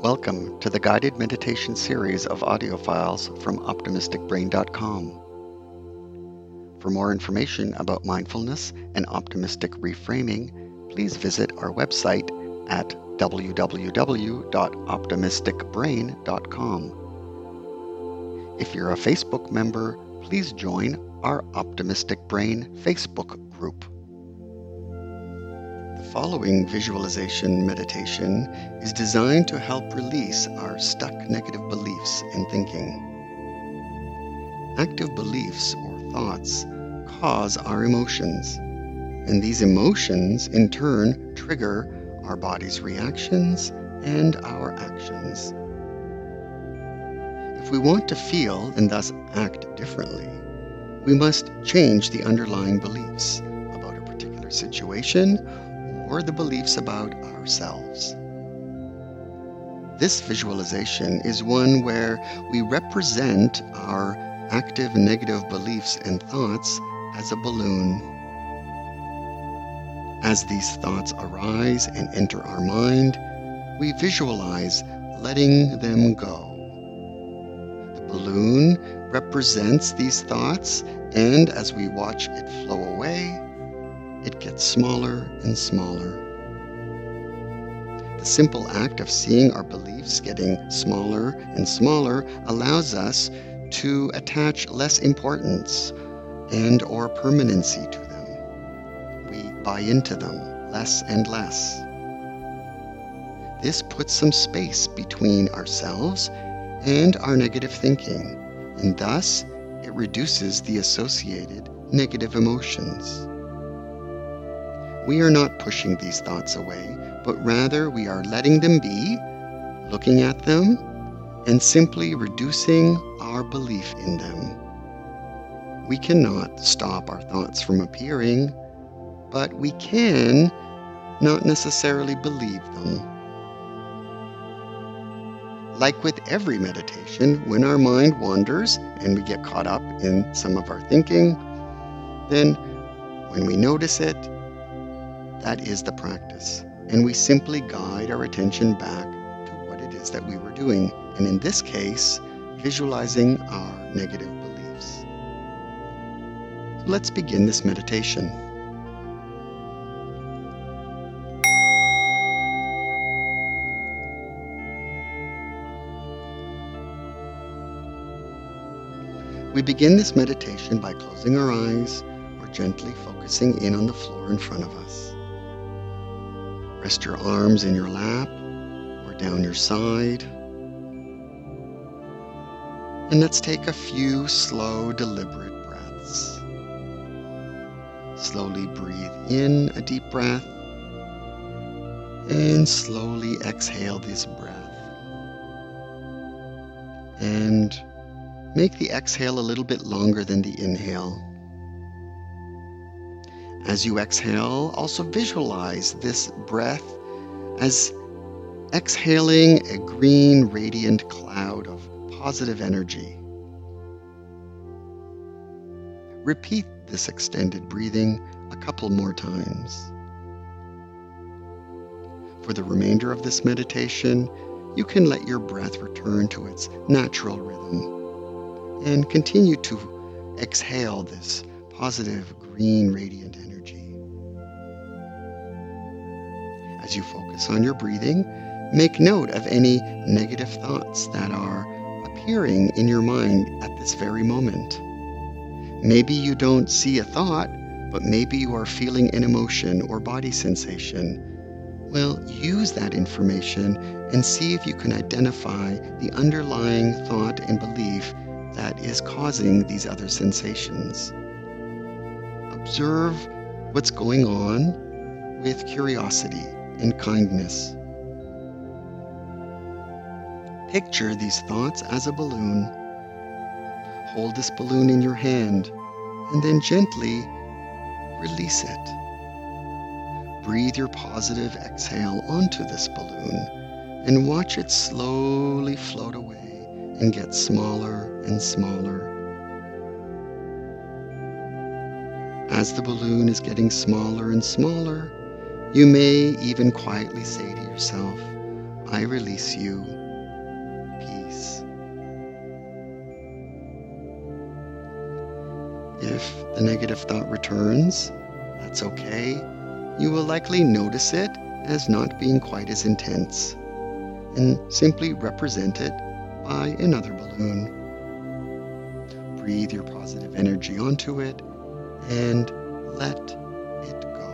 Welcome to the guided meditation series of audio files from OptimisticBrain.com. For more information about mindfulness and optimistic reframing, please visit our website at www.optimisticbrain.com. If you're a Facebook member, please join our Optimistic Brain Facebook group. The following visualization meditation is designed to help release our stuck negative beliefs and thinking. Active beliefs or thoughts cause our emotions, and these emotions in turn trigger our body's reactions and our actions. If we want to feel and thus act differently, we must change the underlying beliefs about a particular situation or the beliefs about ourselves. This visualization is one where we represent our active negative beliefs and thoughts as a balloon. As these thoughts arise and enter our mind, we visualize letting them go. The balloon represents these thoughts, and as we watch it flow away, it gets smaller and smaller. The simple act of seeing our beliefs getting smaller and smaller allows us to attach less importance and or permanency to them. We buy into them less and less. This puts some space between ourselves and our negative thinking, and thus it reduces the associated negative emotions. We are not pushing these thoughts away, but rather we are letting them be, looking at them, and simply reducing our belief in them. We cannot stop our thoughts from appearing, but we can not necessarily believe them. Like with every meditation, when our mind wanders and we get caught up in some of our thinking, then when we notice it, that is the practice, and we simply guide our attention back to what it is that we were doing, and in this case, visualizing our negative beliefs. So let's begin this meditation. We begin this meditation by closing our eyes or gently focusing in on the floor in front of us. Rest your arms in your lap or down your side. And let's take a few slow, deliberate breaths. Slowly breathe in a deep breath and slowly exhale this breath. And make the exhale a little bit longer than the inhale. As you exhale, also visualize this breath as exhaling a green, radiant cloud of positive energy. Repeat this extended breathing a couple more times. For the remainder of this meditation, you can let your breath return to its natural rhythm and continue to exhale this positive, green, radiant energy. As you focus on your breathing, make note of any negative thoughts that are appearing in your mind at this very moment. Maybe you don't see a thought, but maybe you are feeling an emotion or body sensation. Well, use that information and see if you can identify the underlying thought and belief that is causing these other sensations. Observe what's going on with curiosity and kindness. Picture these thoughts as a balloon. Hold this balloon in your hand and then gently release it. Breathe your positive exhale onto this balloon and watch it slowly float away and get smaller and smaller. As the balloon is getting smaller and smaller, you may even quietly say to yourself, I release you. Peace. If the negative thought returns, that's okay. You will likely notice it as not being quite as intense and simply represent it by another balloon. Breathe your positive energy onto it and let it go.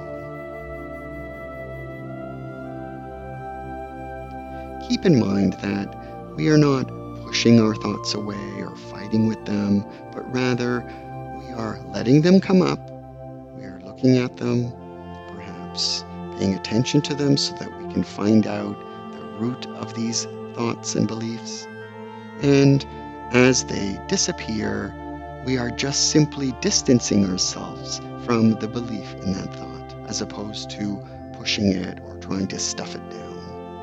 Keep in mind that we are not pushing our thoughts away or fighting with them, but rather we are letting them come up. We are looking at them, perhaps paying attention to them so that we can find out the root of these thoughts and beliefs. And as they disappear, we are just simply distancing ourselves from the belief in that thought, as opposed to pushing it or trying to stuff it down.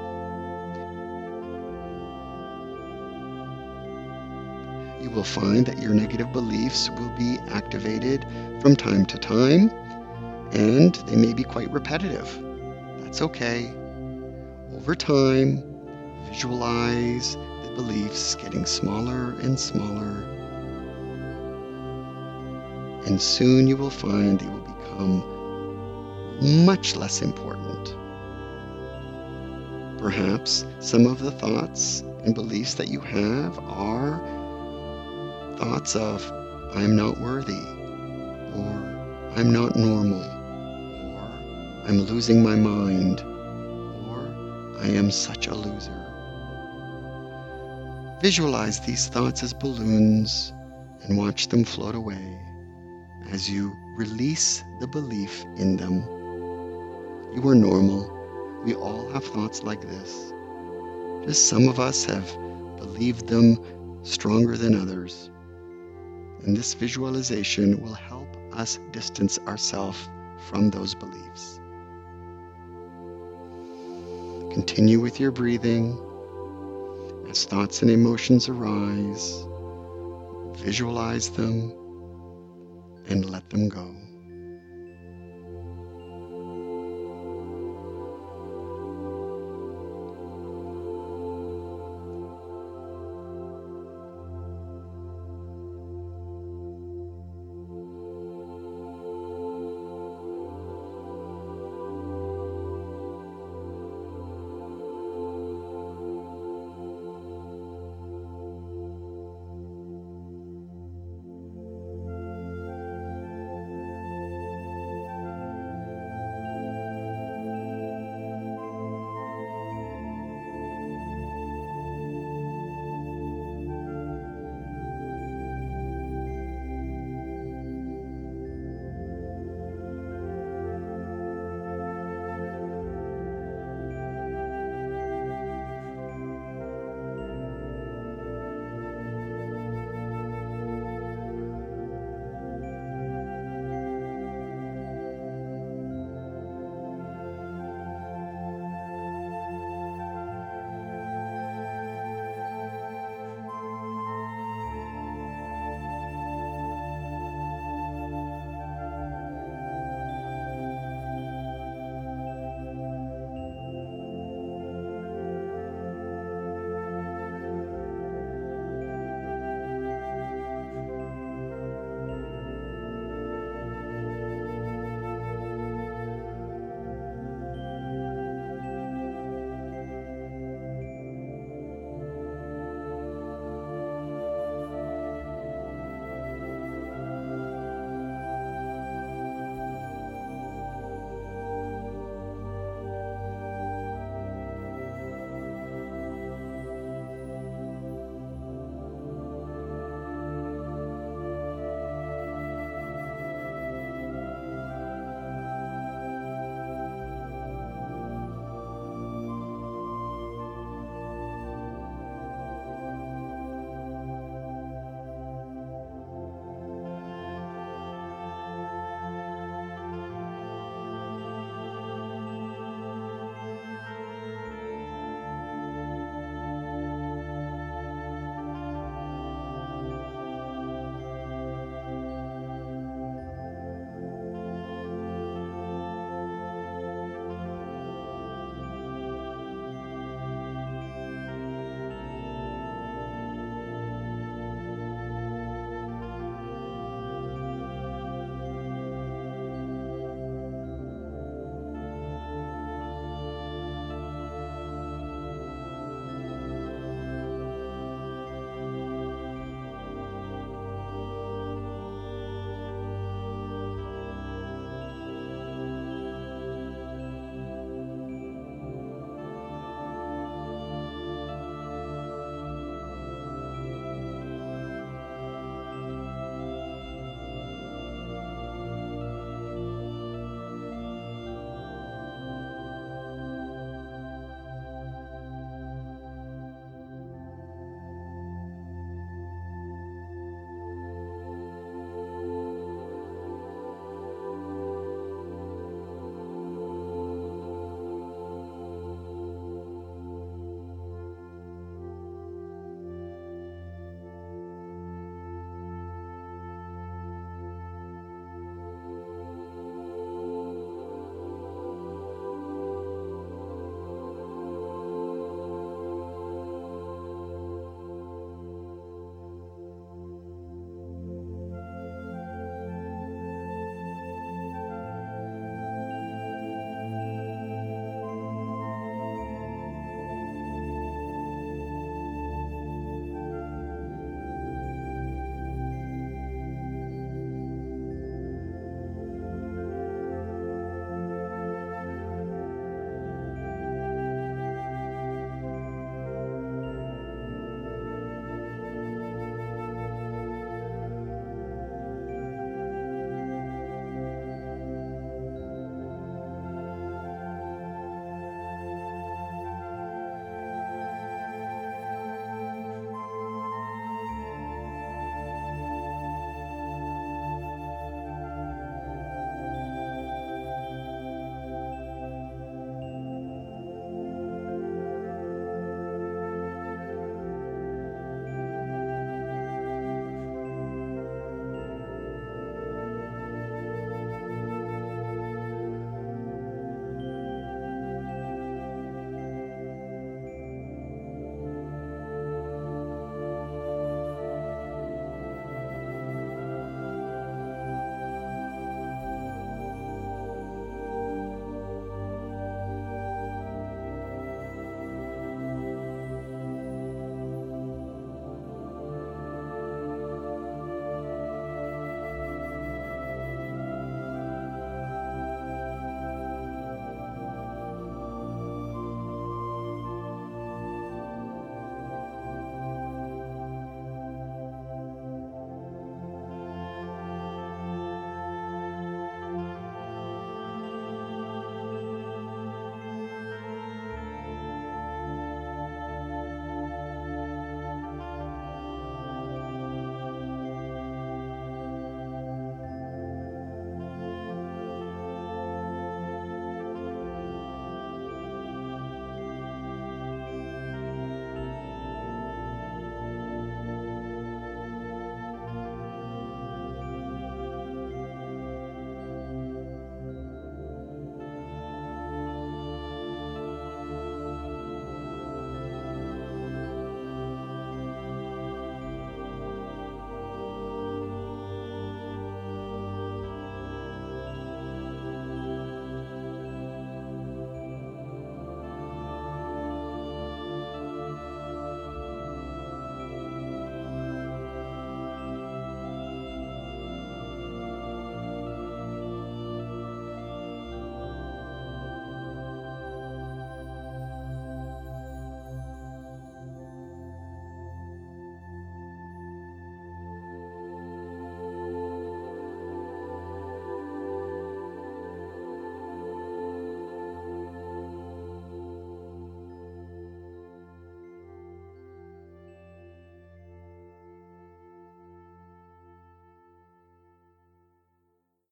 You will find that your negative beliefs will be activated from time to time, and they may be quite repetitive. That's okay. Over time, visualize the beliefs getting smaller and smaller, and soon you will find they will become much less important. Perhaps some of the thoughts and beliefs that you have are thoughts of, I'm not worthy, or I'm not normal, or I'm losing my mind, or I am such a loser. Visualize these thoughts as balloons and watch them float away as you release the belief in them. You are normal. We all have thoughts like this. Just some of us have believed them stronger than others. And this visualization will help us distance ourselves from those beliefs. Continue with your breathing. As thoughts and emotions arise, visualize them and let them go.